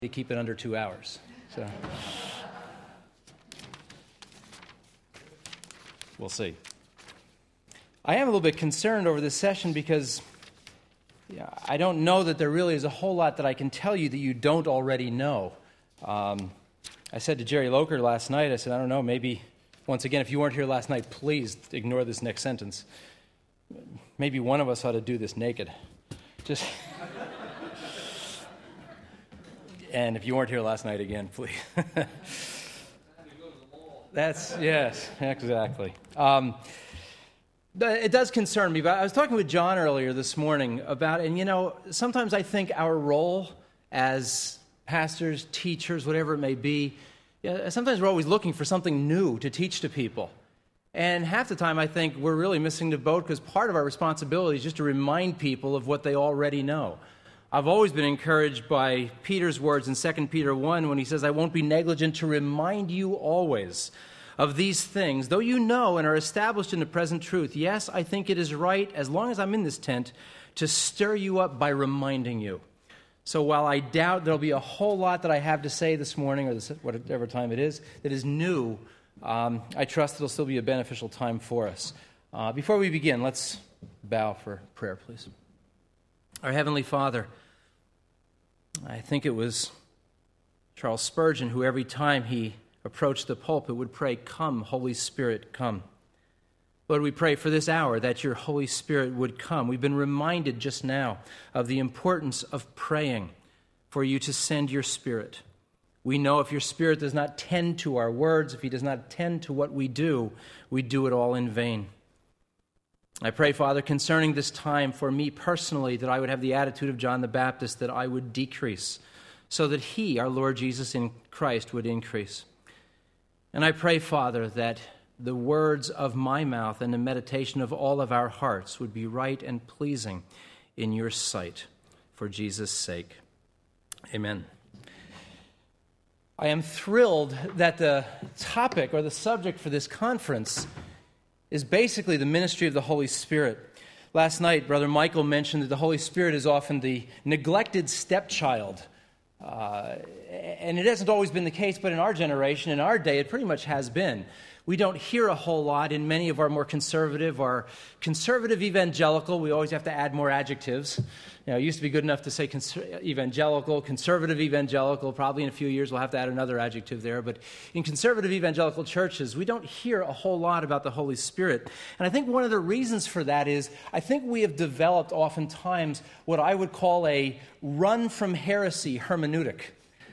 to keep it under 2 hours. So we'll see. I am a little bit concerned over this session because I don't know that there really is a whole lot that I can tell you that you don't already know. I said to Jerry Loker last night, I said, I don't know, maybe, once again, if you weren't here last night, please ignore this next sentence. Maybe one of us ought to do this naked. Just... And if you weren't here last night again, please. Yes, exactly. It does concern me, but I was talking with John earlier this morning about, and sometimes I think our role as pastors, teachers, whatever it may be, sometimes we're always looking for something new to teach to people. And half the time I think we're really missing the boat because part of our responsibility is just to remind people of what they already know. I've always been encouraged by Peter's words in 2 Peter 1 when he says, I won't be negligent to remind you always of these things, though you know and are established in the present truth. Yes, I think it is right, as long as I'm in this tent, to stir you up by reminding you. So while I doubt there'll be a whole lot that I have to say this morning, or whatever time it is, that is new, I trust it'll still be a beneficial time for us. Before we begin, let's bow for prayer, please. Our Heavenly Father, I think it was Charles Spurgeon who every time he approached the pulpit would pray, "Come, Holy Spirit, come." Lord, we pray for this hour that your Holy Spirit would come. We've been reminded just now of the importance of praying for you to send your Spirit. We know if your Spirit does not tend to our words, if he does not tend to what we do it all in vain. I pray, Father, concerning this time for me personally, that I would have the attitude of John the Baptist, that I would decrease, so that he, our Lord Jesus in Christ, would increase. And I pray, Father, that the words of my mouth and the meditation of all of our hearts would be right and pleasing in your sight, for Jesus' sake. Amen. I am thrilled that the topic or the subject for this conference is basically the ministry of the Holy Spirit. Last night, Brother Michael mentioned that the Holy Spirit is often the neglected stepchild. And it hasn't always been the case, but in our generation, in our day, it pretty much has been. We don't hear a whole lot in many of our more conservative evangelical. We always have to add more adjectives. It used to be good enough to say evangelical, conservative evangelical. Probably in a few years we'll have to add another adjective there. But in conservative evangelical churches, we don't hear a whole lot about the Holy Spirit. And I think one of the reasons for that is I think we have developed oftentimes what I would call a run from heresy hermeneutic.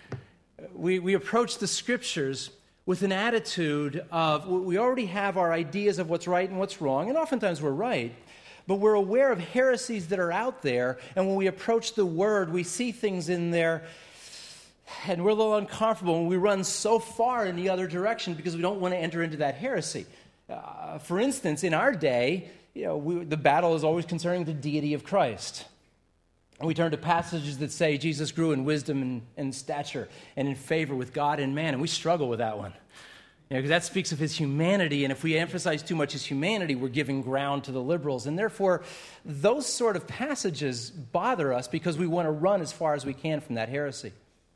We approach the Scriptures with an attitude of we already have our ideas of what's right and what's wrong, and oftentimes we're right, but we're aware of heresies that are out there, and when we approach the Word, we see things in there, and we're a little uncomfortable, and we run so far in the other direction because we don't want to enter into that heresy. For instance, in our day, the battle is always concerning the deity of Christ. And we turn to passages that say Jesus grew in wisdom and stature and in favor with God and man, and we struggle with that one. Because that speaks of his humanity, and if we emphasize too much his humanity, we're giving ground to the liberals. And therefore, those sort of passages bother us because we want to run as far as we can from that heresy.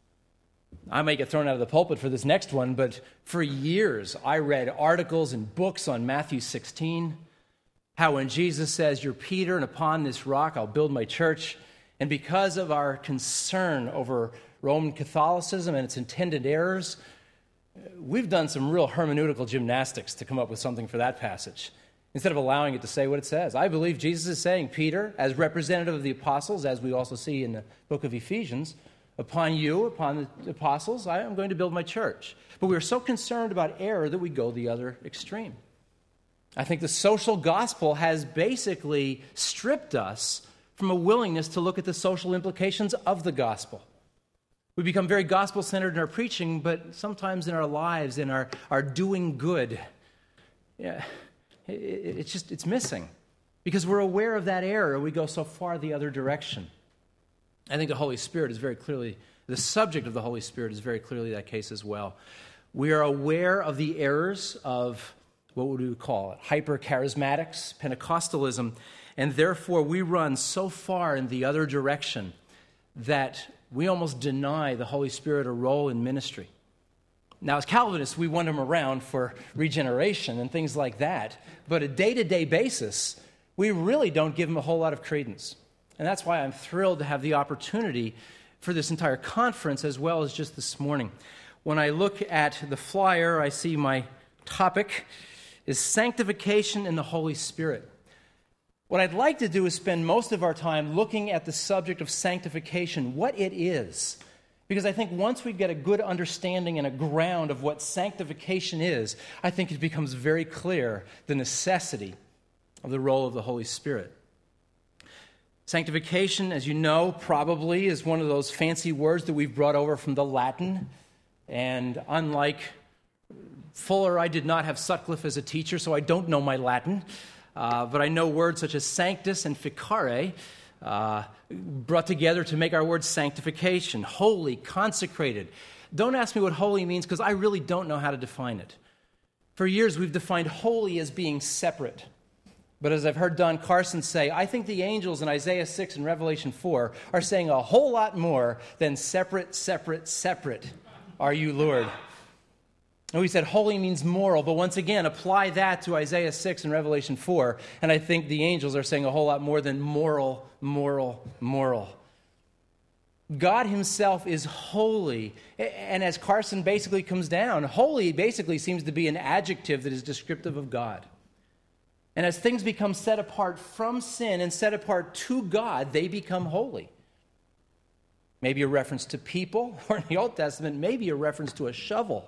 I may get thrown out of the pulpit for this next one, but for years I read articles and books on Matthew 16, how when Jesus says, "You're Peter, and upon this rock I'll build my church," and because of our concern over Roman Catholicism and its intended errors, we've done some real hermeneutical gymnastics to come up with something for that passage, instead of allowing it to say what it says. I believe Jesus is saying, Peter, as representative of the apostles, as we also see in the book of Ephesians, upon you, upon the apostles, I am going to build my church. But we are so concerned about error that we go the other extreme. I think the social gospel has basically stripped us from a willingness to look at the social implications of the gospel. We become very gospel-centered in our preaching, but sometimes in our lives, in our doing good, it's missing. Because we're aware of that error, we go so far the other direction. I think the Holy Spirit is very clearly, the subject of the Holy Spirit is very clearly that case as well. We are aware of the errors of, what would we call it, hyper-charismatics, Pentecostalism, and therefore we run so far in the other direction that we almost deny the Holy Spirit a role in ministry. Now, as Calvinists, we want him around for regeneration and things like that. But a day-to-day basis, we really don't give him a whole lot of credence. And that's why I'm thrilled to have the opportunity for this entire conference as well as just this morning. When I look at the flyer, I see my topic is Sanctification in the Holy Spirit. What I'd like to do is spend most of our time looking at the subject of sanctification, what it is. Because I think once we get a good understanding and a ground of what sanctification is, I think it becomes very clear the necessity of the role of the Holy Spirit. Sanctification, as you know, probably is one of those fancy words that we've brought over from the Latin. And unlike Fuller, I did not have Sutcliffe as a teacher, so I don't know my Latin. But I know words such as sanctus and ficare, brought together to make our word sanctification, holy, consecrated. Don't ask me what holy means because I really don't know how to define it. For years, we've defined holy as being separate. But as I've heard Don Carson say, I think the angels in Isaiah 6 and Revelation 4 are saying a whole lot more than separate, separate, separate are you, Lord. And we said holy means moral, but once again, apply that to Isaiah 6 and Revelation 4, and I think the angels are saying a whole lot more than moral, moral, moral. God himself is holy, and as Carson basically comes down, holy basically seems to be an adjective that is descriptive of God. And as things become set apart from sin and set apart to God, they become holy. Maybe a reference to people, or in the Old Testament, maybe a reference to a shovel.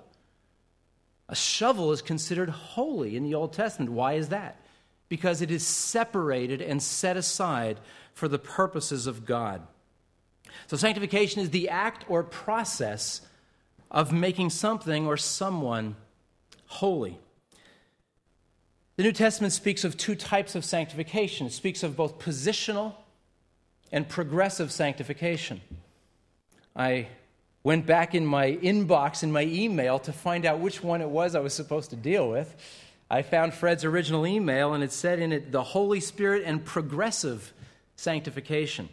A shovel is considered holy in the Old Testament. Why is that? Because it is separated and set aside for the purposes of God. So sanctification is the act or process of making something or someone holy. The New Testament speaks of two types of sanctification. It speaks of both positional and progressive sanctification. I went back in my inbox in my email to find out which one it was I was supposed to deal with. I found Fred's original email, and it said in it, the Holy Spirit and progressive sanctification.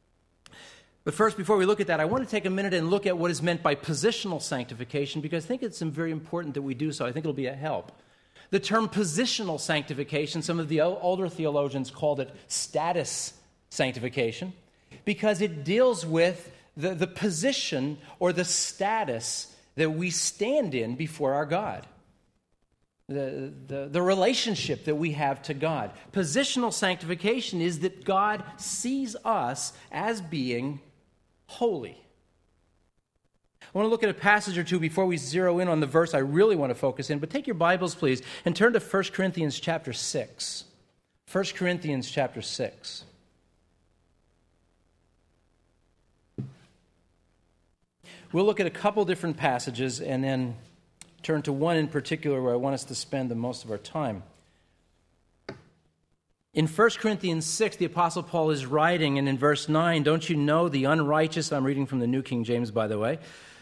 But first, before we look at that, I want to take a minute and look at what is meant by positional sanctification, because I think it's very important that we do so. I think it'll be a help. The term positional sanctification, some of the older theologians called it status sanctification, because it deals with the position or the status that we stand in before our God. The relationship that we have to God. Positional sanctification is that God sees us as being holy. I want to look at a passage or two before we zero in on the verse I really want to focus in, but take your Bibles, please, and turn to 1 Corinthians chapter 6. 1 Corinthians chapter 6. We'll look at a couple different passages and then turn to one in particular where I want us to spend the most of our time. In 1 Corinthians 6, the Apostle Paul is writing, and in verse 9, don't you know the unrighteous, I'm reading from the New King James, by the way,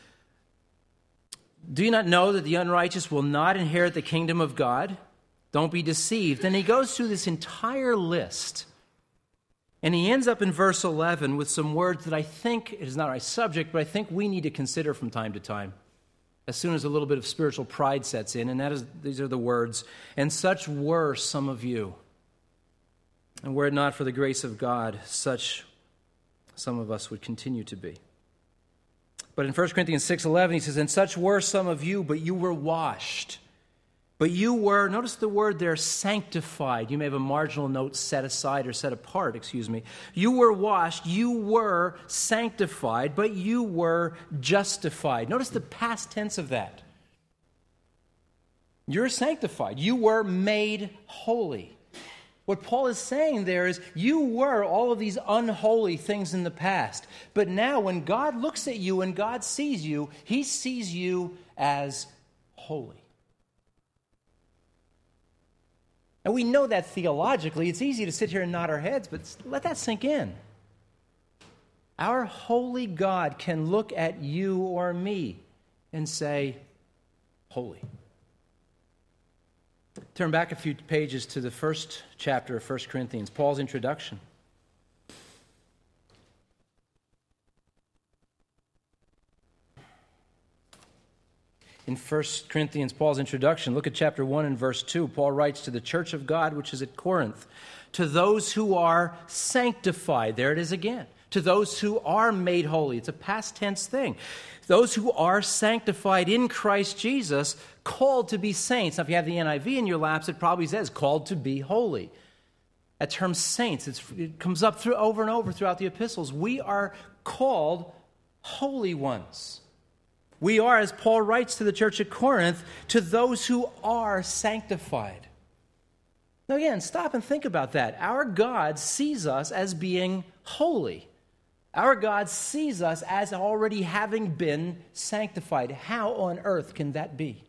do you not know that the unrighteous will not inherit the kingdom of God? Don't be deceived. And he goes through this entire list. And he ends up in verse 11 with some words that I think, it is not our subject, but I think we need to consider from time to time, as soon as a little bit of spiritual pride sets in, and these are the words, and such were some of you. And were it not for the grace of God, such some of us would continue to be. But in 1 Corinthians 6:11, he says, and such were some of you, but you were washed. But you were, notice the word there, sanctified. You may have a marginal note, set aside or set apart, You were washed, you were sanctified, but you were justified. Notice the past tense of that. You're sanctified. You were made holy. What Paul is saying there is you were all of these unholy things in the past. But now when God looks at you and God sees you, he sees you as holy. And we know that theologically. It's easy to sit here and nod our heads, but let that sink in. Our holy God can look at you or me and say, holy. Turn back a few pages to the first chapter of 1 Corinthians, Paul's introduction. in 1 Corinthians, Paul's introduction. Look at chapter 1 and verse 2. Paul writes to the church of God, which is at Corinth, to those who are sanctified. There it is again. To those who are made holy. It's a past tense thing. Those who are sanctified in Christ Jesus, called to be saints. Now, if you have the NIV in your laps, it probably says called to be holy. That term saints, it comes up over and over throughout the epistles. We are called holy ones. We are, as Paul writes to the church at Corinth, to those who are sanctified. Now again, stop and think about that. Our God sees us as being holy. Our God sees us as already having been sanctified. How on earth can that be?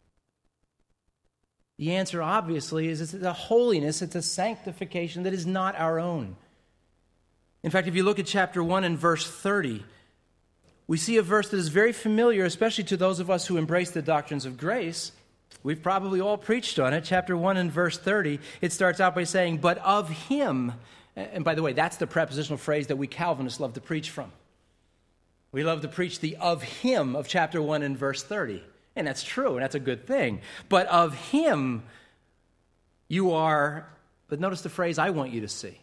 The answer, obviously, is it's a holiness, it's a sanctification that is not our own. In fact, if you look at chapter 1 and verse 30, we see a verse that is very familiar, especially to those of us who embrace the doctrines of grace. We've probably all preached on it. Chapter 1 and verse 30, it starts out by saying, but of him, and by the way, that's the prepositional phrase that we Calvinists love to preach from. We love to preach the of him of chapter 1 and verse 30. And that's true, and that's a good thing. But of him you are, but notice the phrase I want you to see.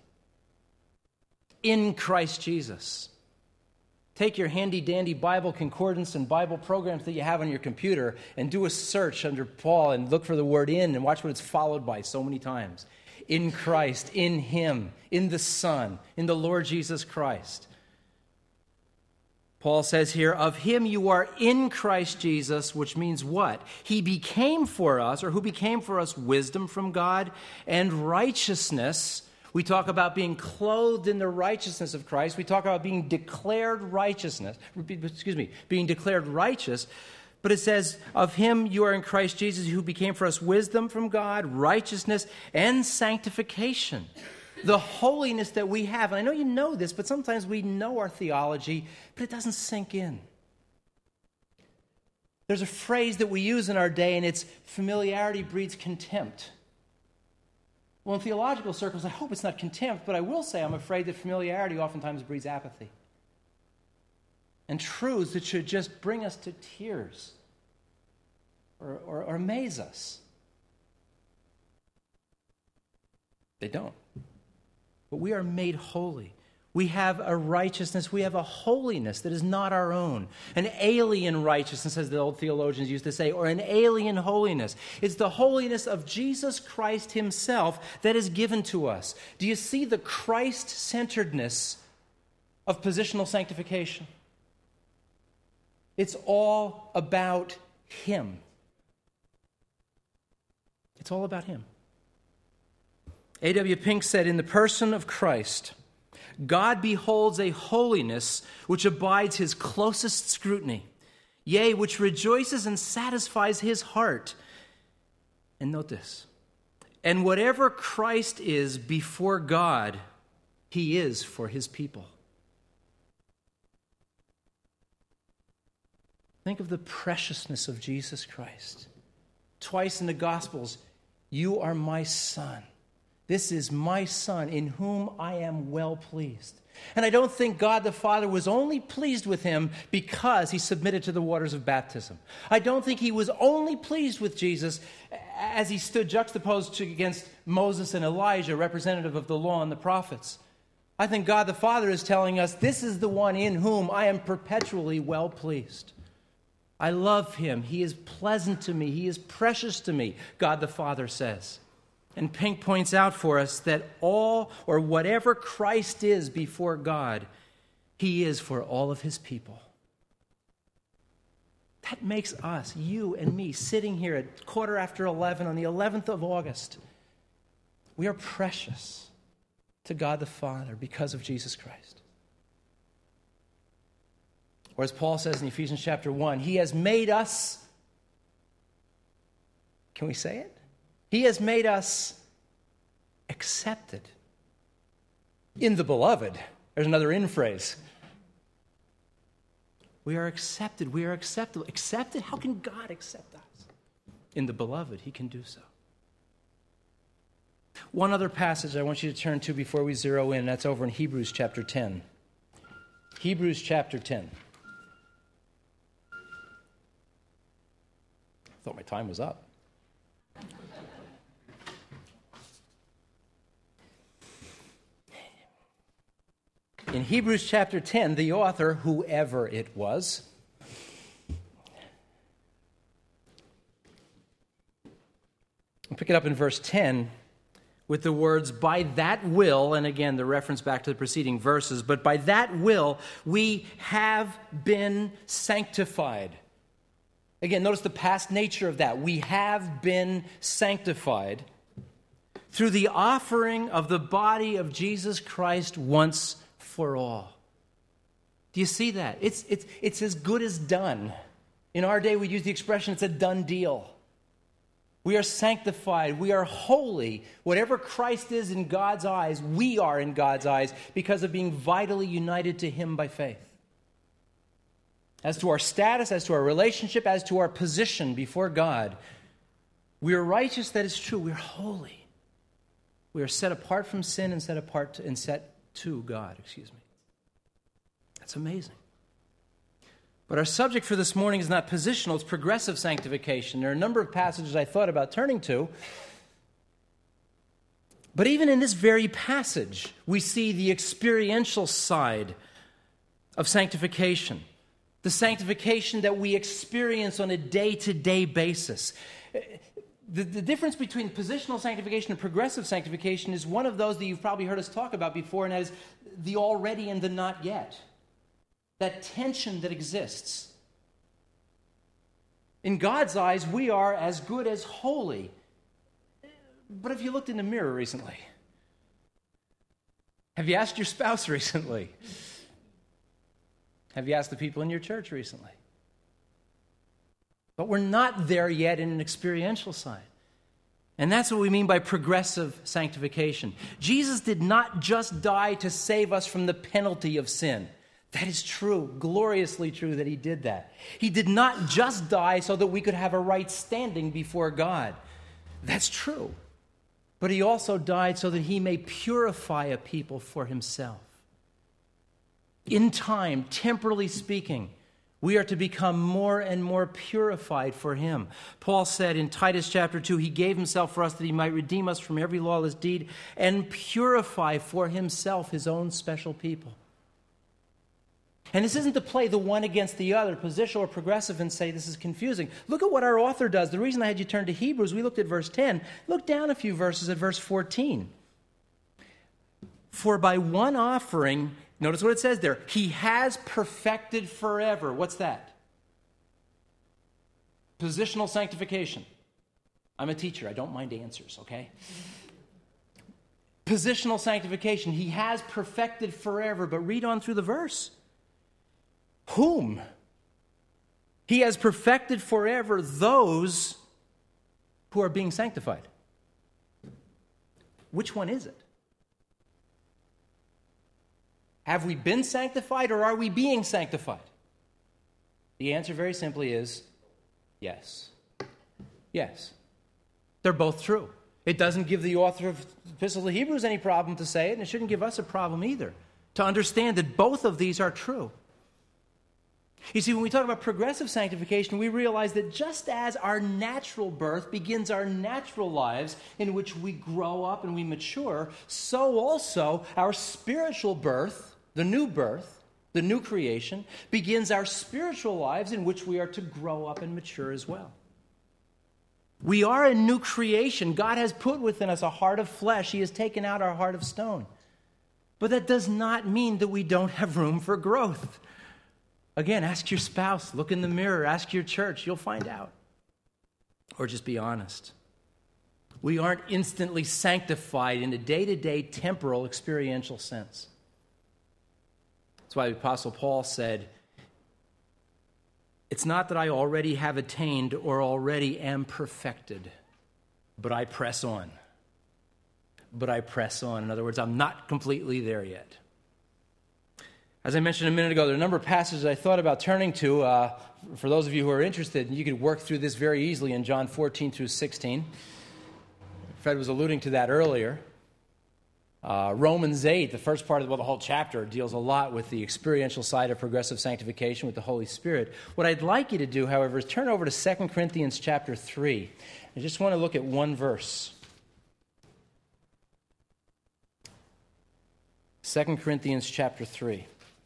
In Christ Jesus. Take your handy-dandy Bible concordance and Bible programs that you have on your computer and do a search under Paul and look for the word in and watch what it's followed by so many times. In Christ, in him, in the Son, in the Lord Jesus Christ. Paul says here, of him you are in Christ Jesus, which means what? He became for us, or who became for us wisdom from God and righteousness. We talk about being clothed in the righteousness of Christ. We talk about being declared being declared righteous. But it says, of him you are in Christ Jesus, who became for us wisdom from God, righteousness, and sanctification. The holiness that we have. And I know you know this, but sometimes we know our theology, but it doesn't sink in. There's a phrase that we use in our day, and it's familiarity breeds contempt. Well, in theological circles, I hope it's not contempt, but I will say I'm afraid that familiarity oftentimes breeds apathy. And truths that should just bring us to tears or amaze us. They don't. But we are made holy. We have a righteousness, we have a holiness that is not our own. An alien righteousness, as the old theologians used to say, or an alien holiness. It's the holiness of Jesus Christ himself that is given to us. Do you see the Christ-centeredness of positional sanctification? It's all about him. It's all about him. A.W. Pink said, in the person of Christ, God beholds a holiness which abides his closest scrutiny, yea, which rejoices and satisfies his heart. And note this, and whatever Christ is before God, he is for his people. Think of the preciousness of Jesus Christ. Twice in the Gospels, you are my son. This is my Son in whom I am well pleased. And I don't think God the Father was only pleased with him because he submitted to the waters of baptism. I don't think he was only pleased with Jesus as he stood juxtaposed against Moses and Elijah, representative of the law and the prophets. I think God the Father is telling us, this is the one in whom I am perpetually well pleased. I love him. He is pleasant to me. He is precious to me, God the Father says. And Pink points out for us that all or whatever Christ is before God, he is for all of his people. That makes us, you and me, sitting here at 11:15 on the 11th of August. We are precious to God the Father because of Jesus Christ. Or as Paul says in Ephesians chapter 1, he has made us, can we say it? He has made us accepted in the beloved. There's another in phrase. We are accepted. We are acceptable. Accepted? How can God accept us? In the beloved, he can do so. One other passage I want you to turn to before we zero in. That's over in Hebrews chapter 10. Hebrews chapter 10. thought my time was up. In Hebrews chapter 10, the author, whoever it was, I'll pick it up in verse 10 with the words, by that will, and again the reference back to the preceding verses, but by that will we have been sanctified. Again, notice the past nature of that. We have been sanctified through the offering of the body of Jesus Christ once for all. Do you see that? It's as good as done. In our day, we use the expression, it's a done deal. We are sanctified. We are holy. Whatever Christ is in God's eyes, we are in God's eyes because of being vitally united to Him by faith. As to our status, as to our relationship, as to our position before God, we are righteous, that is true. We are holy. We are set apart from sin and set to God, That's amazing. But our subject for this morning is not positional, it's progressive sanctification. There are a number of passages I thought about turning to. But even in this very passage, we see the experiential side of sanctification. The sanctification that we experience on a day-to-day basis. The difference between positional sanctification and progressive sanctification is one of those that you've probably heard us talk about before, and that is the already and the not yet. That tension that exists. In God's eyes, we are as good as holy. But have you looked in the mirror recently? Have you asked your spouse recently? Have you asked the people in your church recently? But we're not there yet in an experiential side. And that's what we mean by progressive sanctification. Jesus did not just die to save us from the penalty of sin. That is true, gloriously true that He did that. He did not just die so that we could have a right standing before God. That's true. But He also died so that He may purify a people for Himself. In time, temporally speaking, we are to become more and more purified for Him. Paul said in Titus chapter 2, He gave Himself for us that He might redeem us from every lawless deed and purify for Himself His own special people. And this isn't to play the one against the other, positional or progressive, and say this is confusing. Look at what our author does. The reason I had you turn to Hebrews, we looked at verse 10. Look down a few verses at verse 14. For by one offering, notice what it says there, He has perfected forever. What's that? Positional sanctification. I'm a teacher. I don't mind answers, okay? Positional sanctification. He has perfected forever. But read on through the verse. Whom? He has perfected forever those who are being sanctified. Which one is it? Have we been sanctified or are we being sanctified? The answer very simply is yes. Yes. They're both true. It doesn't give the author of the Epistle to Hebrews any problem to say it, and it shouldn't give us a problem either, to understand that both of these are true. You see, when we talk about progressive sanctification, we realize that just as our natural birth begins our natural lives in which we grow up and we mature, so also our spiritual birth, the new creation, begins our spiritual lives in which we are to grow up and mature as well. We are a new creation. God has put within us a heart of flesh. He has taken out our heart of stone. But that does not mean that we don't have room for growth. Again, ask your spouse, look in the mirror, ask your church, you'll find out. Or just be honest. We aren't instantly sanctified in a day-to-day temporal experiential sense. That's why the Apostle Paul said, it's not that I already have attained or already am perfected, but I press on. But I press on. In other words, I'm not completely there yet. As I mentioned a minute ago, there are a number of passages I thought about turning to. For those of you who are interested, you could work through this very easily in John 14 through 16. Fred was alluding to that earlier. Romans 8, the first part of the whole chapter, deals a lot with the experiential side of progressive sanctification with the Holy Spirit. What I'd like you to do, however, is turn over to 2 Corinthians chapter 3. I just want to look at one verse. 2 Corinthians chapter 3.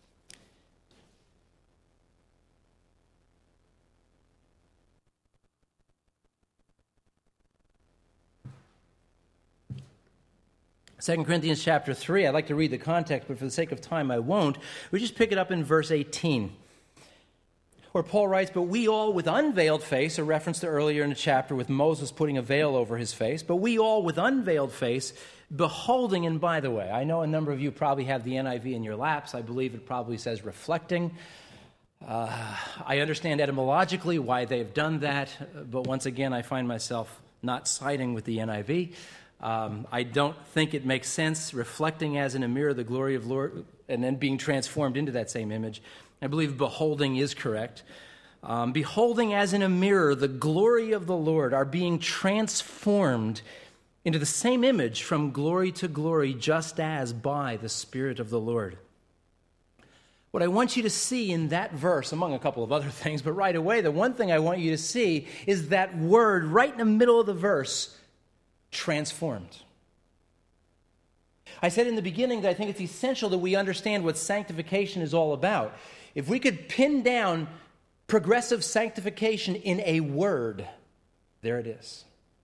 Second Corinthians chapter 3, I'd like to read the context, but for the sake of time I won't. We just pick it up in verse 18, where Paul writes, "But we all with unveiled face," a reference to earlier in the chapter with Moses putting a veil over his face, "but we all with unveiled face, beholding," and by the way, I know a number of you probably have the NIV in your laps. I believe it probably says reflecting. I understand etymologically why they've done that, but once again, I find myself not siding with the NIV. I don't think it makes sense reflecting as in a mirror the glory of Lord and then being transformed into that same image. I believe beholding is correct. Beholding as in a mirror the glory of the Lord, are being transformed into the same image from glory to glory, just as by the Spirit of the Lord. What I want you to see in that verse, among a couple of other things, but right away, the one thing I want you to see is that word right in the middle of the verse, transformed. I said in the beginning that I think it's essential that we understand what sanctification is all about. If we could pin down progressive sanctification in a word, there it is.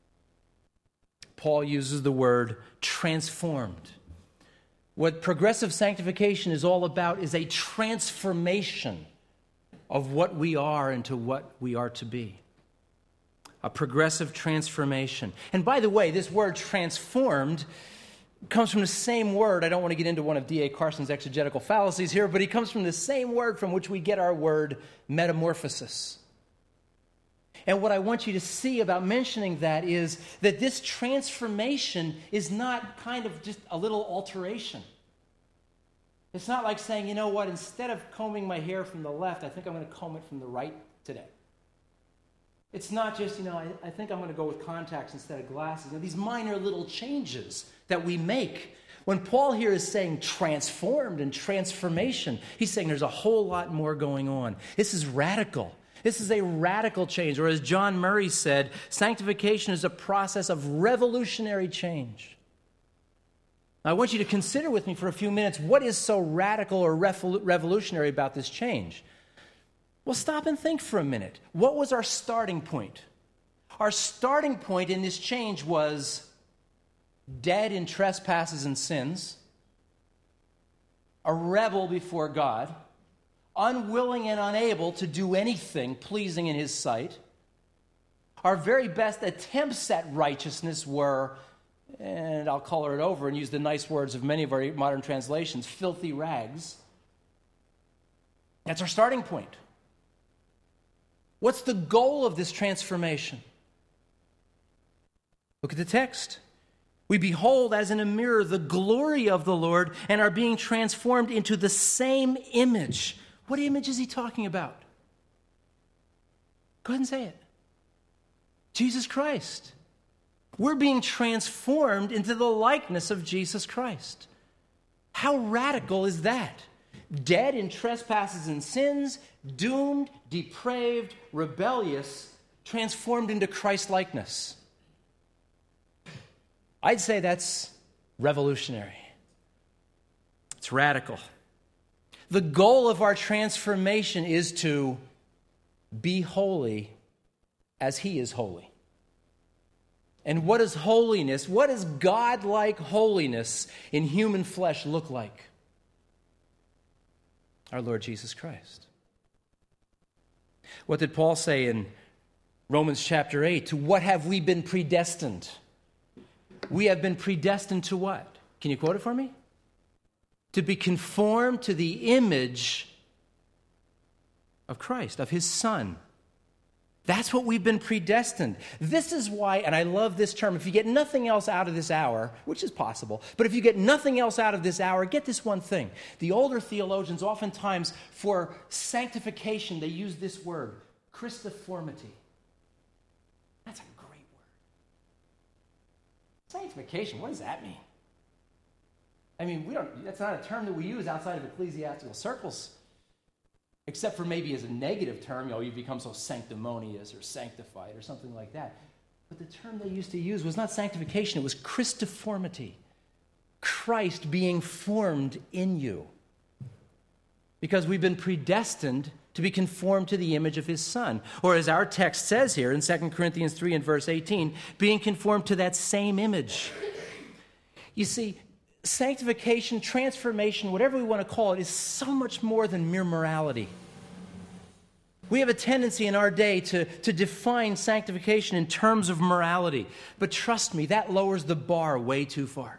Paul uses the word transformed. What progressive sanctification is all about is a transformation of what we are into what we are to be. A progressive transformation. And by the way, this word transformed comes from the same word. I don't want to get into one of D.A. Carson's exegetical fallacies here, but he comes from the same word from which we get our word metamorphosis. And what I want you to see about mentioning that is that this transformation is not kind of just a little alteration. It's not like saying, you know what, instead of combing my hair from the left, I think I'm going to comb it from the right today. It's not just, I think I'm going to go with contacts instead of glasses. These minor little changes that we make. When Paul here is saying transformed and transformation, he's saying there's a whole lot more going on. This is radical. This is a radical change. Or as John Murray said, sanctification is a process of revolutionary change. Now, I want you to consider with me for a few minutes what is so radical or revolutionary about this change. Well, stop and think for a minute. What was our starting point? Our starting point in this change was dead in trespasses and sins, a rebel before God, unwilling and unable to do anything pleasing in His sight. Our very best attempts at righteousness were, and I'll color it over and use the nice words of many of our modern translations, filthy rags. That's our starting point. What's the goal of this transformation? Look at the text. We behold as in a mirror the glory of the Lord and are being transformed into the same image. What image is he talking about? Go ahead and say it. Jesus Christ. We're being transformed into the likeness of Jesus Christ. How radical is that? Dead in trespasses and sins, doomed, depraved, rebellious, transformed into Christ-likeness. I'd say that's revolutionary. It's radical. The goal of our transformation is to be holy as He is holy. And what is holiness? What does God-like holiness in human flesh look like? Our Lord Jesus Christ. What did Paul say in Romans chapter 8? To what have we been predestined? We have been predestined to what? Can you quote it for me? To be conformed to the image of Christ, of His Son. That's what we've been predestined. This is why, and I love this term, if you get nothing else out of this hour, which is possible, but if you get nothing else out of this hour, get this one thing. The older theologians, oftentimes for sanctification, they use this word, Christiformity. That's a great word. Sanctification, what does that mean? I mean, that's not a term that we use outside of ecclesiastical circles, except for maybe as a negative term, you become so sanctimonious or sanctified or something like that. But the term they used to use was not sanctification, it was Christiformity. Christ being formed in you. Because we've been predestined to be conformed to the image of his Son. Or as our text says here in 2 Corinthians 3 and verse 18, being conformed to that same image. You see, sanctification, transformation, whatever we want to call it, is so much more than mere morality. We have a tendency in our day to define sanctification in terms of morality. But trust me, that lowers the bar way too far.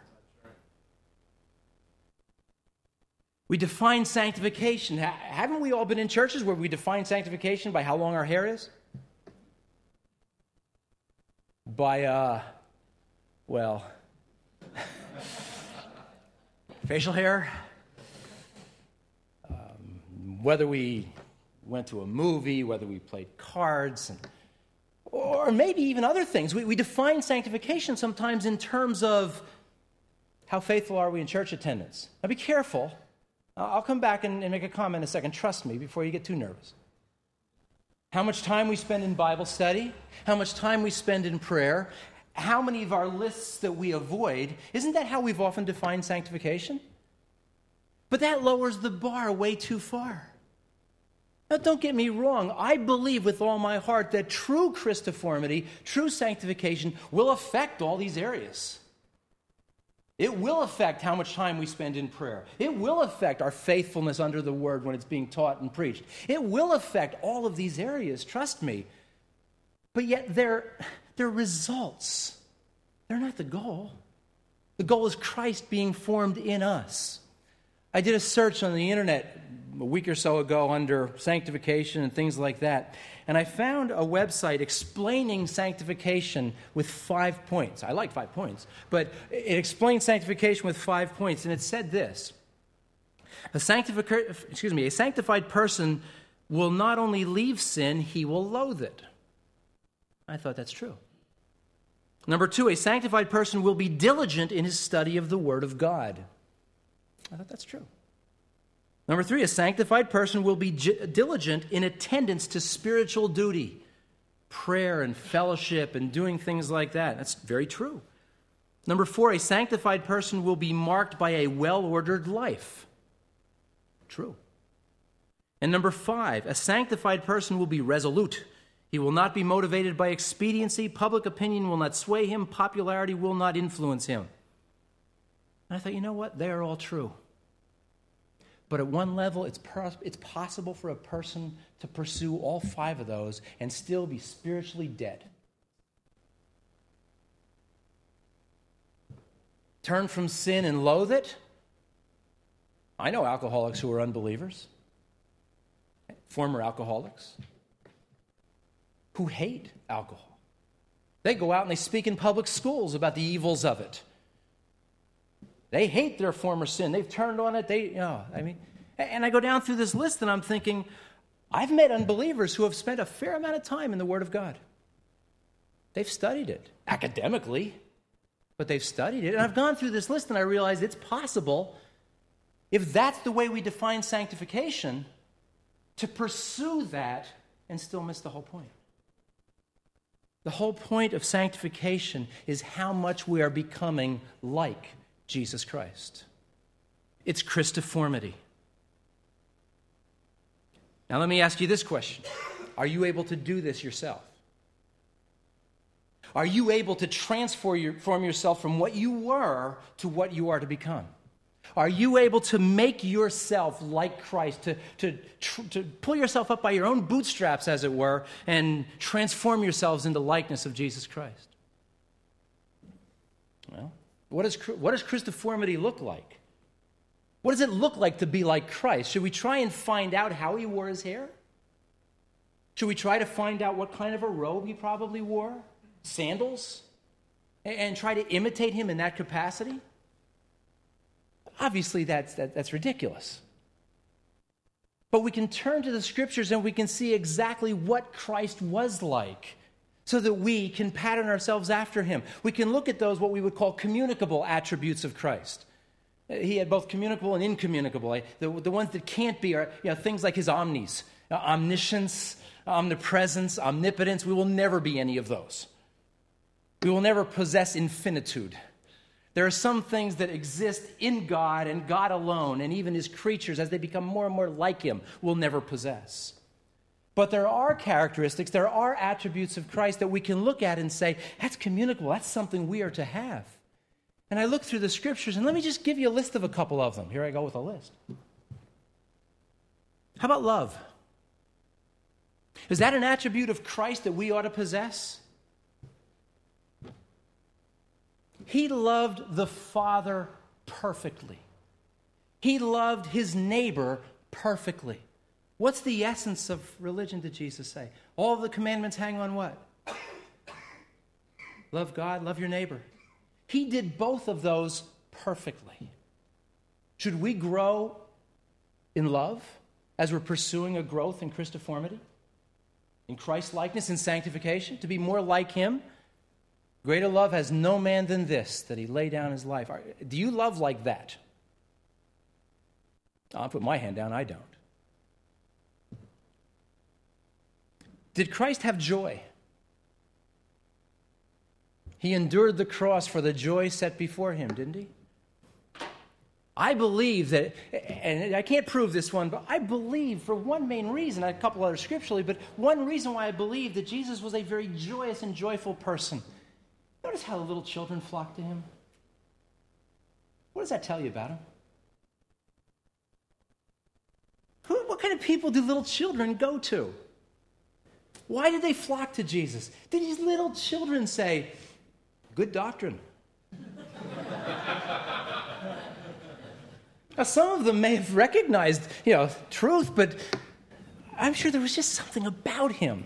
We define sanctification. Haven't we all been in churches where we define sanctification by how long our hair is? By, facial hair. Whether we went to a movie, whether we played cards, or maybe even other things. We define sanctification sometimes in terms of how faithful are we in church attendance. Now be careful. I'll come back and make a comment in a second. Trust me before you get too nervous. How much time we spend in Bible study, how much time we spend in prayer, how many of our lists that we avoid, isn't that how we've often defined sanctification? But that lowers the bar way too far. Now, don't get me wrong. I believe with all my heart that true Christiformity, true sanctification will affect all these areas. It will affect how much time we spend in prayer. It will affect our faithfulness under the word when it's being taught and preached. It will affect all of these areas, trust me. But yet they're results. They're not the goal. The goal is Christ being formed in us. I did a search on the internet a week or so ago under sanctification and things like that. And I found a website explaining sanctification with 5 points. I like 5 points, but it explained sanctification with 5 points. And it said this: a sanctified person will not only leave sin, he will loathe it. I thought that's true. Number 2, a sanctified person will be diligent in his study of the Word of God. I thought that's true. Number 3, a sanctified person will be diligent in attendance to spiritual duty, prayer and fellowship and doing things like that. That's very true. Number 4, a sanctified person will be marked by a well-ordered life. True. And number 5, a sanctified person will be resolute. He will not be motivated by expediency. Public opinion will not sway him. Popularity will not influence him. And I thought, you know what? They are all true. But at one level, it's possible for a person to pursue all 5 of those and still be spiritually dead. Turn from sin and loathe it. I know alcoholics who are unbelievers, former alcoholics, who hate alcohol. They go out and they speak in public schools about the evils of it. They hate their former sin. They've turned on it. And I go down through this list and I'm thinking, I've met unbelievers who have spent a fair amount of time in the Word of God. They've studied it academically, but they've studied it. And I've gone through this list and I realize it's possible, if that's the way we define sanctification, to pursue that and still miss the whole point. The whole point of sanctification is how much we are becoming like Jesus Christ. It's Christiformity. Now let me ask you this question. Are you able to do this yourself? Are you able to transform yourself from what you were to what you are to become? Are you able to make yourself like Christ, to pull yourself up by your own bootstraps, as it were, and transform yourselves into likeness of Jesus Christ? Well, what does Christiformity look like? What does it look like to be like Christ? Should we try and find out how he wore his hair? Should we try to find out what kind of a robe he probably wore? Sandals? And try to imitate him in that capacity? Obviously, that's ridiculous. But we can turn to the Scriptures and we can see exactly what Christ was like, so that we can pattern ourselves after him. We can look at those, what we would call communicable attributes of Christ. He had both communicable and incommunicable. The ones that can't be are things like his omnis, omniscience, omnipresence, omnipotence. We will never be any of those. We will never possess infinitude. There are some things that exist in God and God alone, and even his creatures, as they become more and more like him, will never possess. But there are characteristics, there are attributes of Christ that we can look at and say, that's communicable, that's something we are to have. And I look through the scriptures, and let me just give you a list of a couple of them. Here I go with a list. How about love? Is that an attribute of Christ that we ought to possess? He loved the Father perfectly. He loved his neighbor perfectly. What's the essence of religion, did Jesus say? All of the commandments hang on what? Love God, love your neighbor. He did both of those perfectly. Should we grow in love as we're pursuing a growth in Christiformity, in Christ-likeness, in sanctification, to be more like him? Greater love has no man than this, that he lay down his life. Do you love like that? I'll put my hand down, I don't. Did Christ have joy? He endured the cross for the joy set before him, didn't he? I believe that, and I can't prove this one, but I believe for one main reason, a couple others scripturally, but one reason why I believe that Jesus was a very joyous and joyful person. Notice how the little children flocked to him. What does that tell you about him? What kind of people do little children go to? Why did they flock to Jesus? Did these little children say, good doctrine? Now, some of them may have recognized, truth, but I'm sure there was just something about him.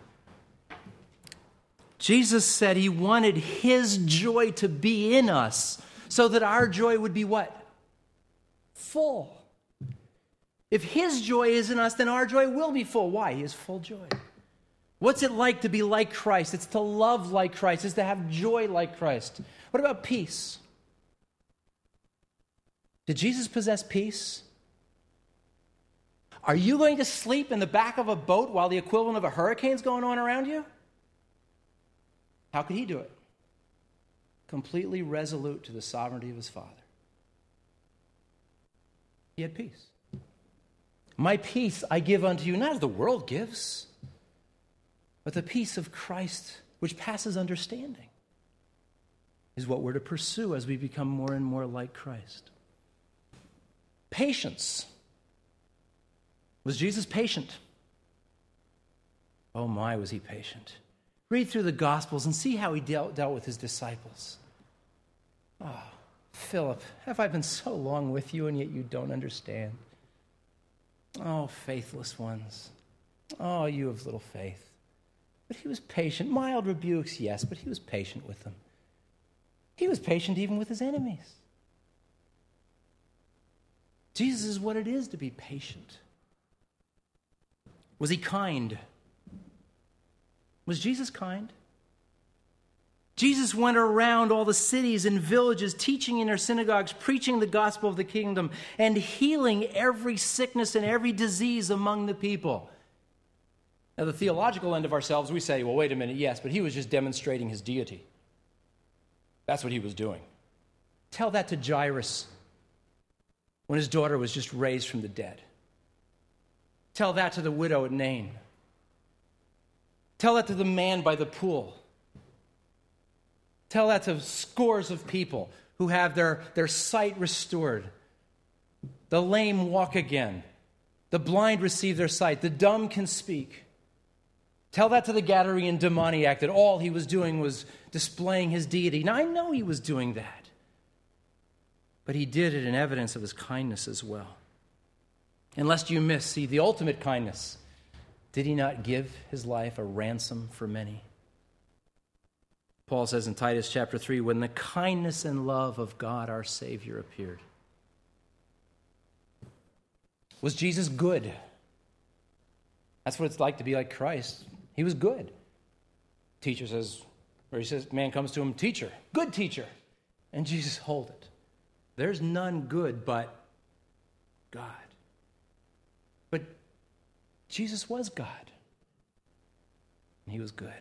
Jesus said he wanted his joy to be in us so that our joy would be what? Full. If his joy is in us, then our joy will be full. Why? He is full joy. What's it like to be like Christ? It's to love like Christ. It's to have joy like Christ. What about peace? Did Jesus possess peace? Are you going to sleep in the back of a boat while the equivalent of a hurricane's going on around you? How could he do it? Completely resolute to the sovereignty of his Father. He had peace. My peace I give unto you, not as the world gives, but the peace of Christ, which passes understanding, is what we're to pursue as we become more and more like Christ. Patience. Was Jesus patient? Oh my, was he patient. Read through the Gospels and see how he dealt with his disciples. Oh, Philip, have I been so long with you and yet you don't understand? Oh, faithless ones. Oh, you of little faith. But he was patient. Mild rebukes, yes, but he was patient with them. He was patient even with his enemies. Jesus is what it is to be patient. Was he kind? Was Jesus kind? Jesus went around all the cities and villages, teaching in their synagogues, preaching the gospel of the kingdom, and healing every sickness and every disease among the people. Now, the theological end of ourselves, we say, well, wait a minute, yes, but he was just demonstrating his deity. That's what he was doing. Tell that to Jairus when his daughter was just raised from the dead. Tell that to the widow at Nain. Tell that to the man by the pool. Tell that to scores of people who have their sight restored. The lame walk again. The blind receive their sight. The dumb can speak. Tell that to the Gadarene demoniac that all he was doing was displaying his deity. Now, I know he was doing that. But he did it in evidence of his kindness as well. And lest you miss, see, the ultimate kindness. Did he not give his life a ransom for many? Paul says in Titus chapter 3, when the kindness and love of God our Savior appeared. Was Jesus good? That's what it's like to be like Christ. He was good. Teacher says, or he says, man comes to him, teacher, good teacher. And Jesus, hold it. There's none good but God. But Jesus was God. And he was good.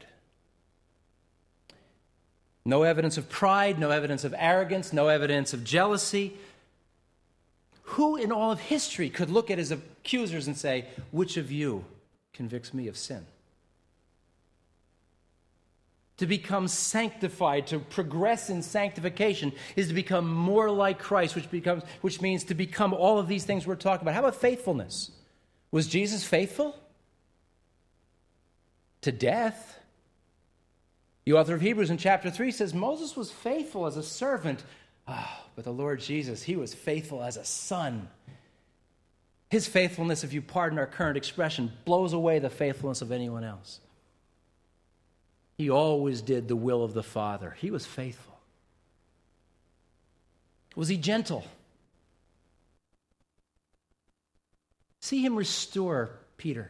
No evidence of pride, no evidence of arrogance, no evidence of jealousy. Who in all of history could look at his accusers and say, which of you convicts me of sin? To become sanctified, to progress in sanctification, is to become more like Christ, which means to become all of these things we're talking about. How about faithfulness? Was Jesus faithful? To death. The author of Hebrews in chapter 3 says Moses was faithful as a servant, but the Lord Jesus, he was faithful as a son. His faithfulness, if you pardon our current expression, blows away the faithfulness of anyone else. He always did the will of the Father. He was faithful. Was he gentle? See him restore Peter.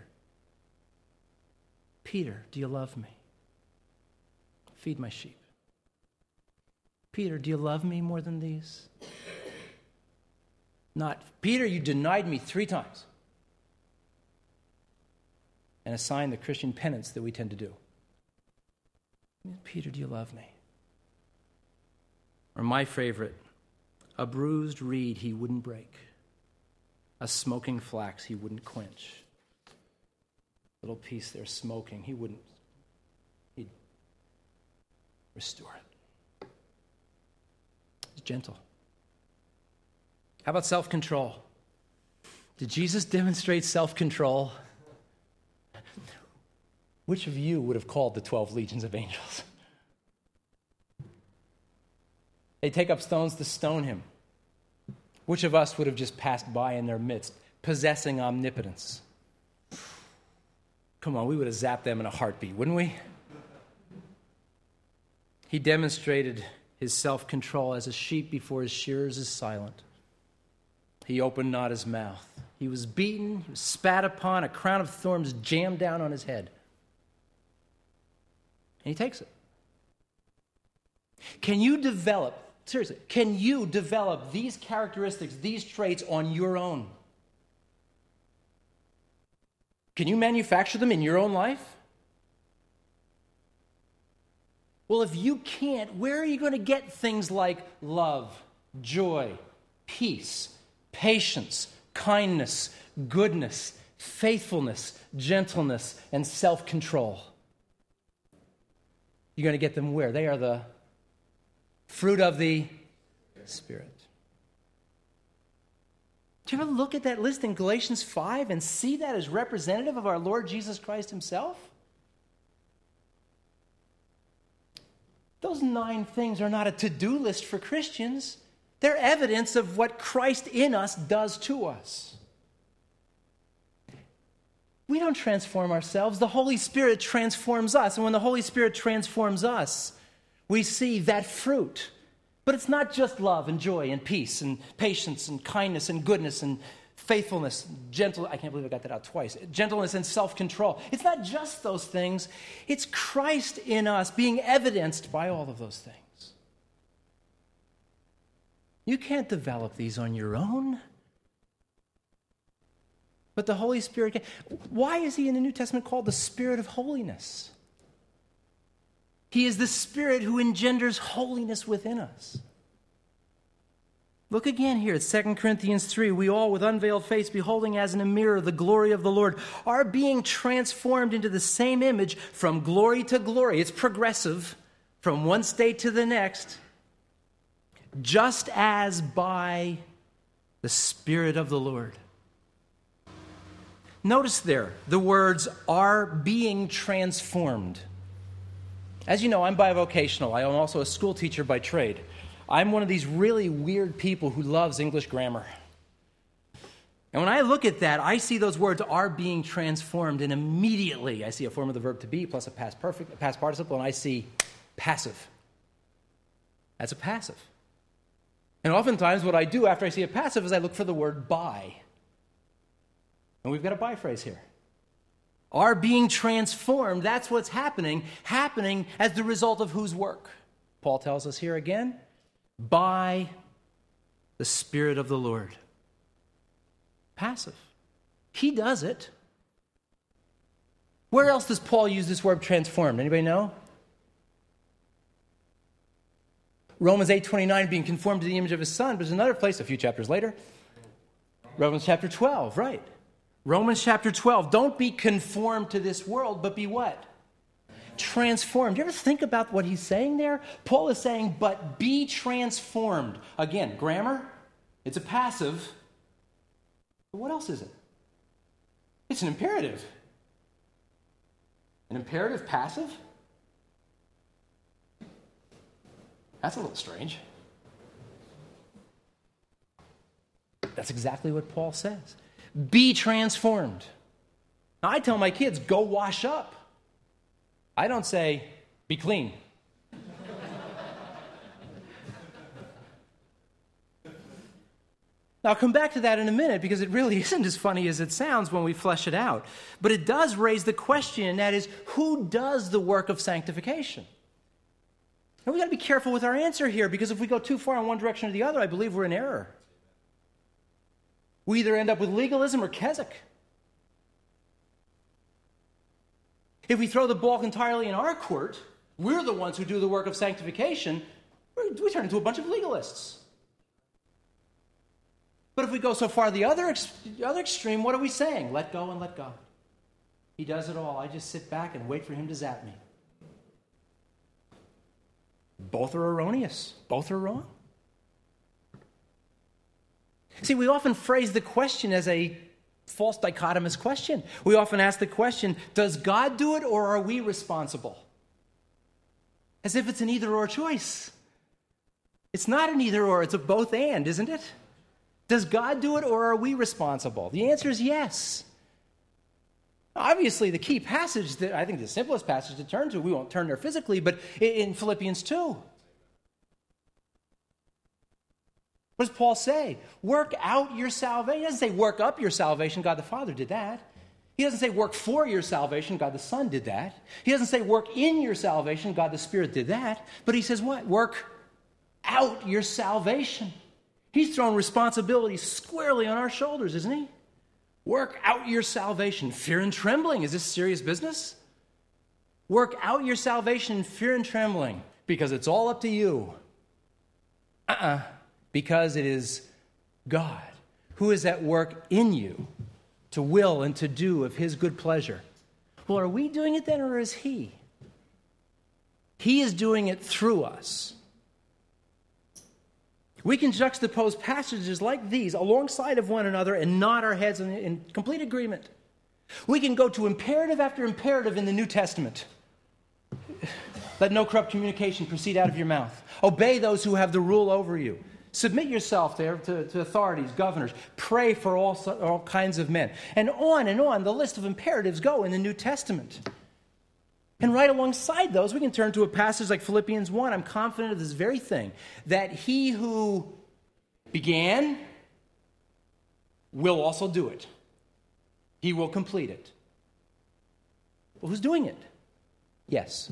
Peter, do you love me? Feed my sheep. Peter, do you love me more than these? Not, Peter, you denied me 3 times. And assign the Christian penance that we tend to do. Peter, do you love me? Or my favorite, a bruised reed he wouldn't break. A smoking flax he wouldn't quench. Little piece there smoking, he'd restore it. He's gentle. How about self-control? Did Jesus demonstrate self-control? Which of you would have called the 12 legions of angels? They take up stones to stone him. Which of us would have just passed by in their midst, possessing omnipotence? Come on, we would have zapped them in a heartbeat, wouldn't we? He demonstrated his self-control as a sheep before his shearers is silent. He opened not his mouth. He was beaten, he was spat upon, a crown of thorns jammed down on his head. And he takes it. Can you develop these characteristics, these traits on your own? Can you manufacture them in your own life? Well, if you can't, where are you going to get things like love, joy, peace, patience, kindness, goodness, faithfulness, gentleness, and self-control? You're going to get them where? They are the fruit of the Spirit. Do you ever look at that list in Galatians 5 and see that as representative of our Lord Jesus Christ himself? Those 9 things are not a to-do list for Christians. They're evidence of what Christ in us does to us. We don't transform ourselves. The Holy Spirit transforms us. And when the Holy Spirit transforms us, we see that fruit. But it's not just love and joy and peace and patience and kindness and goodness and faithfulness, I can't believe I got that out twice, gentleness and self-control. It's not just those things. It's Christ in us being evidenced by all of those things. You can't develop these on your own. But the Holy Spirit can. Why is he in the New Testament called the Spirit of holiness? He is the Spirit who engenders holiness within us. Look again here at 2 Corinthians 3. We all, with unveiled face, beholding as in a mirror the glory of the Lord, are being transformed into the same image from glory to glory. It's progressive, from one state to the next, just as by the Spirit of the Lord. Notice there, the words are being transformed. As you know, I'm bivocational. I am also a school teacher by trade. I'm one of these really weird people who loves English grammar. And when I look at that, I see those words are being transformed, and immediately I see a form of the verb to be plus a past participle, and I see passive. That's a passive. And oftentimes what I do after I see a passive is I look for the word by. And we've got a by phrase here. Are being transformed, that's what's happening as the result of whose work? Paul tells us here again, by the Spirit of the Lord. Passive. He does it. Where else does Paul use this word transformed? Anybody know? Romans 8:29, being conformed to the image of his Son. But there's another place a few chapters later. Romans chapter 12, right. Romans chapter 12. Don't be conformed to this world, but be what? Transformed. Do you ever think about what he's saying there? Paul is saying, but be transformed. Again, grammar, it's a passive. But what else is it? It's an imperative. An imperative passive? That's a little strange. That's exactly what Paul says. Be transformed. Now, I tell my kids, go wash up. I don't say, be clean. Now, I'll come back to that in a minute because it really isn't as funny as it sounds when we flesh it out. But it does raise the question, and that is, who does the work of sanctification? And we've got to be careful with our answer here because if we go too far in one direction or the other, I believe we're in error. We either end up with legalism or Keswick. If we throw the ball entirely in our court, we're the ones who do the work of sanctification, we turn into a bunch of legalists. But if we go so far the other extreme, what are we saying? Let go and let God. He does it all. I just sit back and wait for him to zap me. Both are erroneous. Both are wrong. See, we often phrase the question as a false dichotomous question. We often ask the question, does God do it or are we responsible? As if it's an either-or choice. It's not an either-or, it's a both and, isn't it? Does God do it or are we responsible? The answer is yes. Obviously, the key passage, that I think the simplest passage to turn to, we won't turn there physically, but in Philippians 2. What does Paul say? Work out your salvation. He doesn't say work up your salvation. God the Father did that. He doesn't say work for your salvation. God the Son did that. He doesn't say work in your salvation. God the Spirit did that. But he says what? Work out your salvation. He's thrown responsibility squarely on our shoulders, isn't he? Work out your salvation. Fear and trembling. Is this serious business? Work out your salvation in fear and trembling because it's all up to you. Because it is God who is at work in you to will and to do of his good pleasure. Well, are we doing it then or is he? He is doing it through us. We can juxtapose passages like these alongside of one another and nod our heads in complete agreement. We can go to imperative after imperative in the New Testament. Let no corrupt communication proceed out of your mouth. Obey those who have the rule over you. Submit yourself to authorities, governors. Pray for all kinds of men. And on the list of imperatives go in the New Testament. And right alongside those, we can turn to a passage like Philippians 1. I'm confident of this very thing, that he who began will also do it. He will complete it. Well, who's doing it? Yes.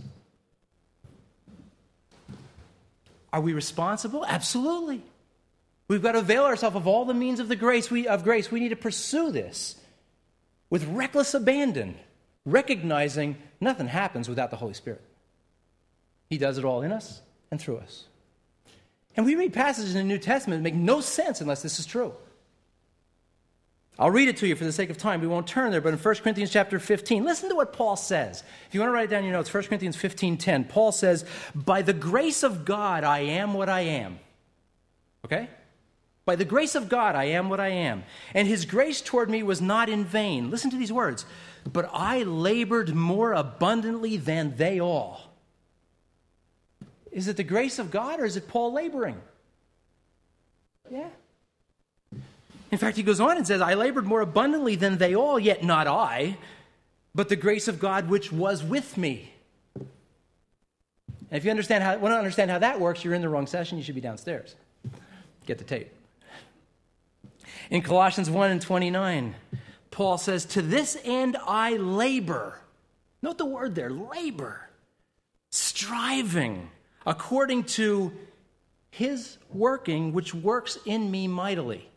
Are we responsible? Absolutely. We've got to avail ourselves of all the means of grace. We need to pursue this with reckless abandon, recognizing nothing happens without the Holy Spirit. He does it all in us and through us. And we read passages in the New Testament that make no sense unless this is true. I'll read it to you for the sake of time. We won't turn there, but in 1 Corinthians chapter 15, listen to what Paul says. If you want to write it down in your notes, 1 Corinthians 15:10, Paul says, by the grace of God, I am what I am. Okay? By the grace of God, I am what I am. And his grace toward me was not in vain. Listen to these words. But I labored more abundantly than they all. Is it the grace of God or is it Paul laboring? Yeah. In fact, he goes on and says, I labored more abundantly than they all, yet not I, but the grace of God which was with me. And if you want to understand how that works, you're in the wrong session. You should be downstairs. Get the tape. In Colossians 1:29, Paul says, to this end I labor. Note the word there, labor. Striving according to his working, which works in me mightily. Do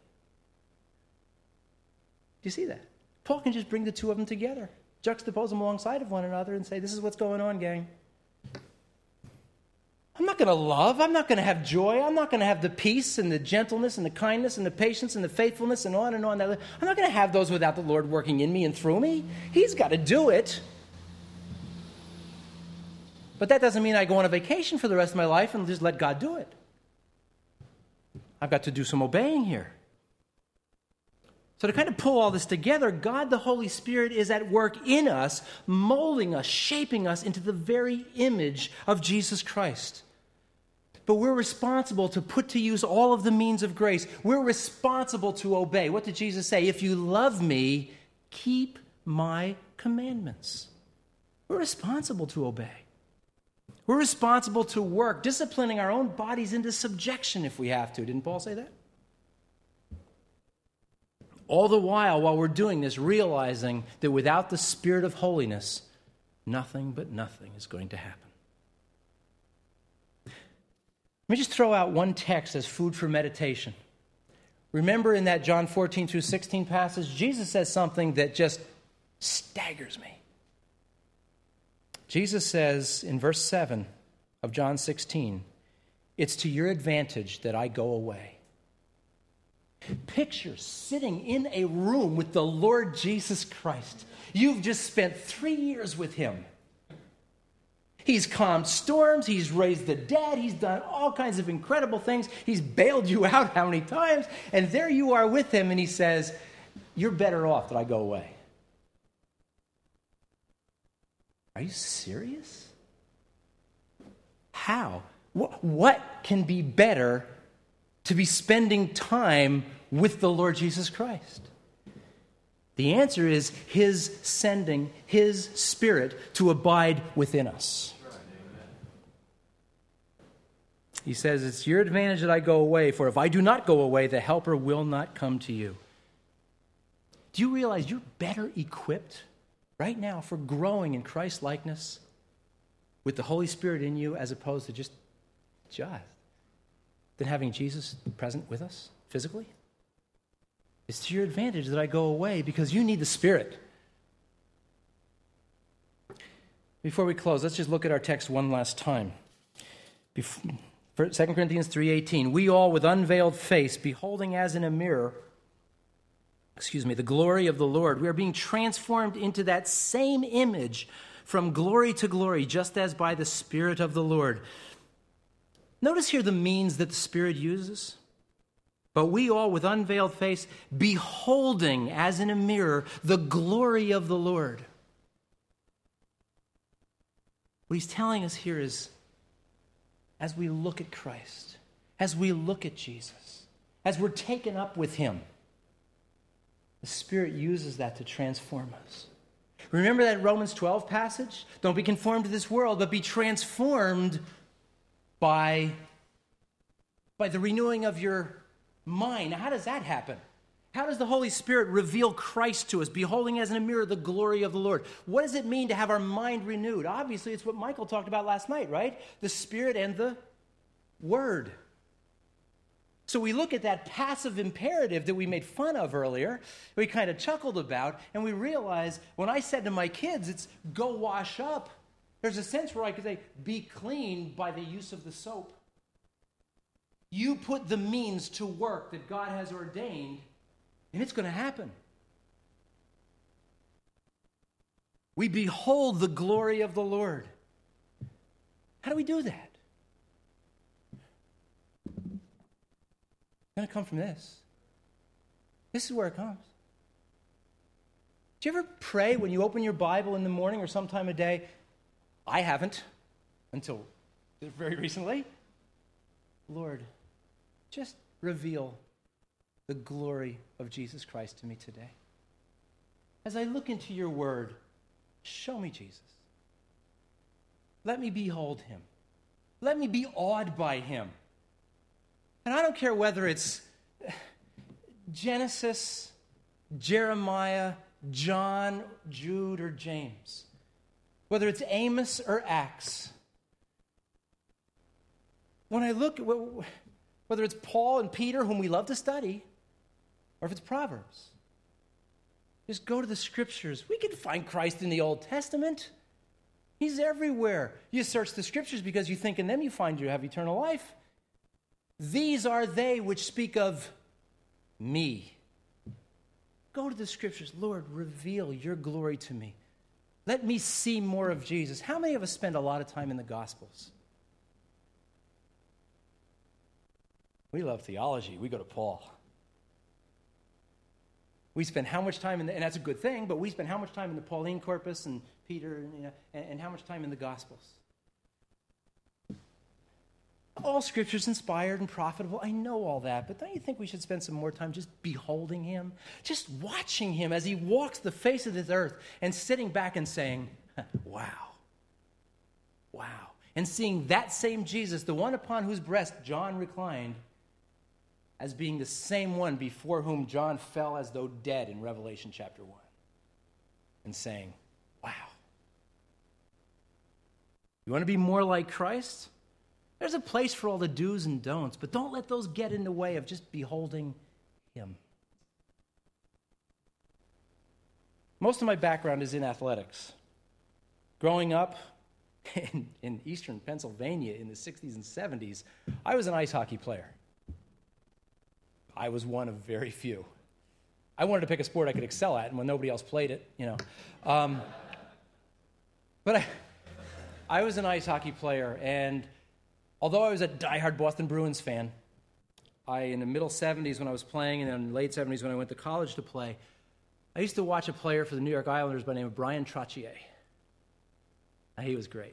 you see that? Paul can just bring the two of them together, juxtapose them alongside of one another and say, this is what's going on, gang. I'm not going to love. I'm not going to have joy. I'm not going to have the peace and the gentleness and the kindness and the patience and the faithfulness and on and on. I'm not going to have those without the Lord working in me and through me. He's got to do it. But that doesn't mean I go on a vacation for the rest of my life and just let God do it. I've got to do some obeying here. So to kind of pull all this together, God the Holy Spirit is at work in us, molding us, shaping us into the very image of Jesus Christ. But we're responsible to put to use all of the means of grace. We're responsible to obey. What did Jesus say? If you love me, keep my commandments. We're responsible to obey. We're responsible to work, disciplining our own bodies into subjection if we have to. Didn't Paul say that? All the while we're doing this, realizing that without the Spirit of holiness, nothing but nothing is going to happen. Let me just throw out one text as food for meditation. Remember in that John 14 through 16 passage, Jesus says something that just staggers me. Jesus says in verse 7 of John 16, it's to your advantage that I go away. Picture sitting in a room with the Lord Jesus Christ. You've just spent 3 years with him. He's calmed storms. He's raised the dead. He's done all kinds of incredible things. He's bailed you out how many times? And there you are with him, and he says, you're better off that I go away. Are you serious? How? What can be better to be spending time with the Lord Jesus Christ? The answer is his sending his Spirit to abide within us. He says, it's your advantage that I go away, for if I do not go away, the Helper will not come to you. Do you realize you're better equipped right now for growing in Christ's likeness with the Holy Spirit in you as opposed to just than having Jesus present with us physically? It's to your advantage that I go away because you need the Spirit. Before we close, let's just look at our text one last time. 2 Corinthians 3:18, we all with unveiled face, beholding as in a mirror, the glory of the Lord, we are being transformed into that same image from glory to glory, just as by the Spirit of the Lord. Notice here the means that the Spirit uses. But we all with unveiled face, beholding as in a mirror the glory of the Lord. What he's telling us here is, as we look at Christ, as we look at Jesus, as we're taken up with him, the Spirit uses that to transform us. Remember that Romans 12 passage? Don't be conformed to this world, but be transformed by the renewing of your mind. Now, how does that happen? How does the Holy Spirit reveal Christ to us, beholding as in a mirror the glory of the Lord? What does it mean to have our mind renewed? Obviously, it's what Michael talked about last night, right? The Spirit and the Word. So we look at that passive imperative that we made fun of earlier, we kind of chuckled about, and we realize when I said to my kids, it's go wash up, there's a sense where I could say, be clean by the use of the soap. You put the means to work that God has ordained, and it's going to happen. We behold the glory of the Lord. How do we do that? It's going to come from this. This is where it comes. Do you ever pray when you open your Bible in the morning or sometime a day? I haven't until very recently. Lord, just reveal the glory of Jesus Christ to me today. As I look into your word, show me Jesus. Let me behold him. Let me be awed by him. And I don't care whether it's Genesis, Jeremiah, John, Jude, or James. Whether it's Amos or Acts. When I look, Whether it's Paul and Peter, whom we love to study, or if it's Proverbs. Just go to the Scriptures. We can find Christ in the Old Testament. He's everywhere. You search the Scriptures because you think in them you find you have eternal life. These are they which speak of me. Go to the Scriptures. Lord, reveal your glory to me. Let me see more of Jesus. How many of us spend a lot of time in the Gospels? We love theology. We go to Paul. We spend how much time in and that's a good thing, but we spend how much time in the Pauline corpus and Peter and how much time in the Gospels? All Scripture's inspired and profitable. I know all that, but don't you think we should spend some more time just beholding him? Just watching him as he walks the face of this earth and sitting back and saying, wow, wow. And seeing that same Jesus, the one upon whose breast John reclined, as being the same one before whom John fell as though dead in Revelation chapter 1. And saying, wow. You want to be more like Christ? There's a place for all the do's and don'ts, but don't let those get in the way of just beholding him. Most of my background is in athletics. Growing up in eastern Pennsylvania in the 60s and 70s, I was an ice hockey player. I was one of very few. I wanted to pick a sport I could excel at, and when nobody else played it, But I was an ice hockey player, and although I was a diehard Boston Bruins fan, in the middle 70s when I was playing, and in the late 70s when I went to college to play, I used to watch a player for the New York Islanders by the name of Brian Trottier. He was great.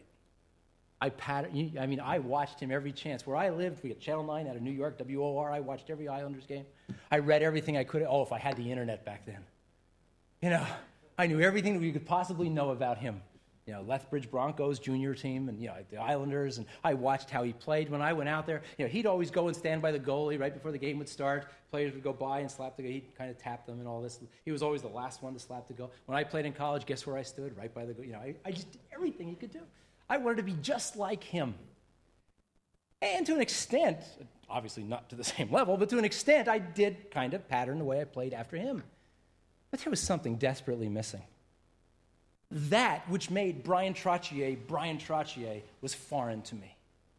I watched him every chance. Where I lived, we had Channel 9 out of New York, WOR. I watched every Islanders game. I read everything I could. If I had the internet back then. I knew everything that we could possibly know about him. Lethbridge Broncos junior team and, the Islanders. And I watched how he played. When I went out there, he'd always go and stand by the goalie right before the game would start. Players would go by and slap the goal. He'd kind of tap them and all this. He was always the last one to slap the goal. When I played in college, guess where I stood? Right by the goal. I just did everything he could do. I wanted to be just like him. And to an extent, obviously not to the same level, but to an extent, I did kind of pattern the way I played after him. But there was something desperately missing. That which made Brian Trottier was foreign to me.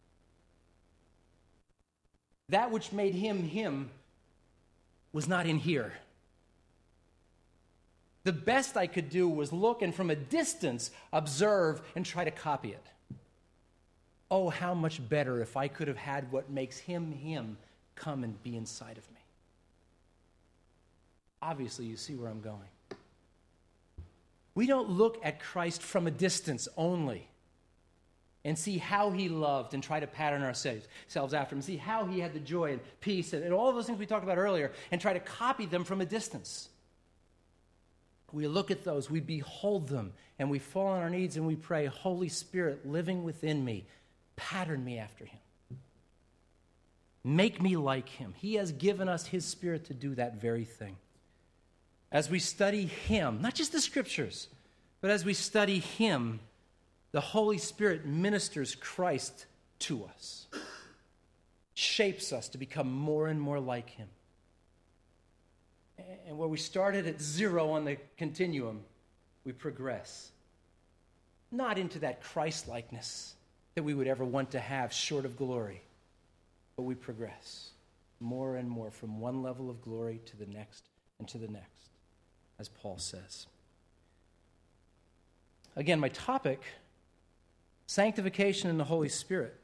That which made him was not in here. The best I could do was look and from a distance observe and try to copy it. Oh, how much better if I could have had what makes him come and be inside of me. Obviously, you see where I'm going. We don't look at Christ from a distance only and see how he loved and try to pattern ourselves after him, see how he had the joy and peace and all those things we talked about earlier and try to copy them from a distance. We look at those, we behold them, and we fall on our knees and we pray, Holy Spirit living within me, pattern me after him. Make me like him. He has given us his Spirit to do that very thing. As we study him, not just the Scriptures, but as we study him, the Holy Spirit ministers Christ to us, shapes us to become more and more like him. And where we started at 0 on the continuum, we progress. Not into that Christ-likeness that we would ever want to have short of glory, but we progress more and more from one level of glory to the next and to the next, as Paul says. Again, my topic, sanctification in the Holy Spirit.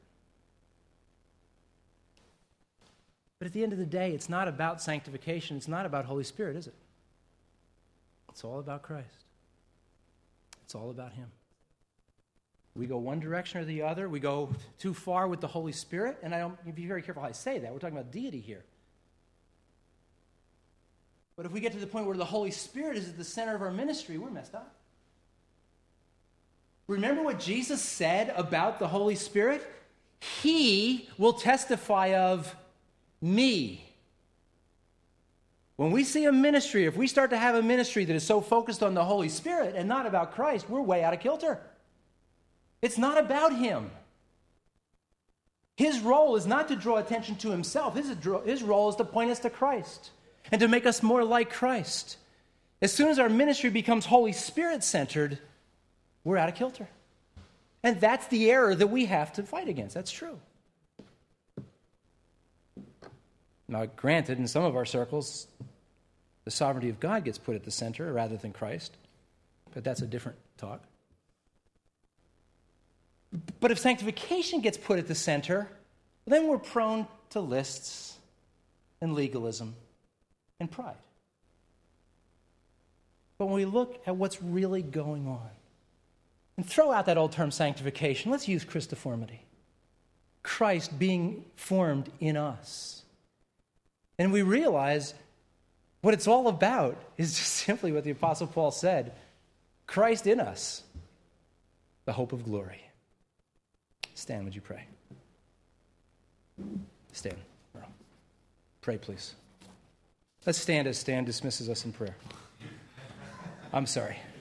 But at the end of the day, it's not about sanctification. It's not about Holy Spirit, is it? It's all about Christ. It's all about him. We go one direction or the other. We go too far with the Holy Spirit. And you be very careful how I say that. We're talking about deity here. But if we get to the point where the Holy Spirit is at the center of our ministry, we're messed up. Remember what Jesus said about the Holy Spirit? He will testify of me. When we see a ministry, if we start to have a ministry that is so focused on the Holy Spirit and not about Christ, we're way out of kilter. It's not about him. His role is not to draw attention to himself. His role is to point us to Christ and to make us more like Christ. As soon as our ministry becomes Holy Spirit-centered, we're out of kilter. And that's the error that we have to fight against. That's true. Now, granted, in some of our circles, the sovereignty of God gets put at the center rather than Christ. But that's a different talk. But if sanctification gets put at the center, then we're prone to lists and legalism and pride. But when we look at what's really going on, and throw out that old term sanctification, let's use Christoformity. Christ being formed in us. And we realize what it's all about is just simply what the Apostle Paul said, Christ in us, the hope of glory. Stan, would you pray? Stan, pray please. Let's stand as Stan dismisses us in prayer. I'm sorry.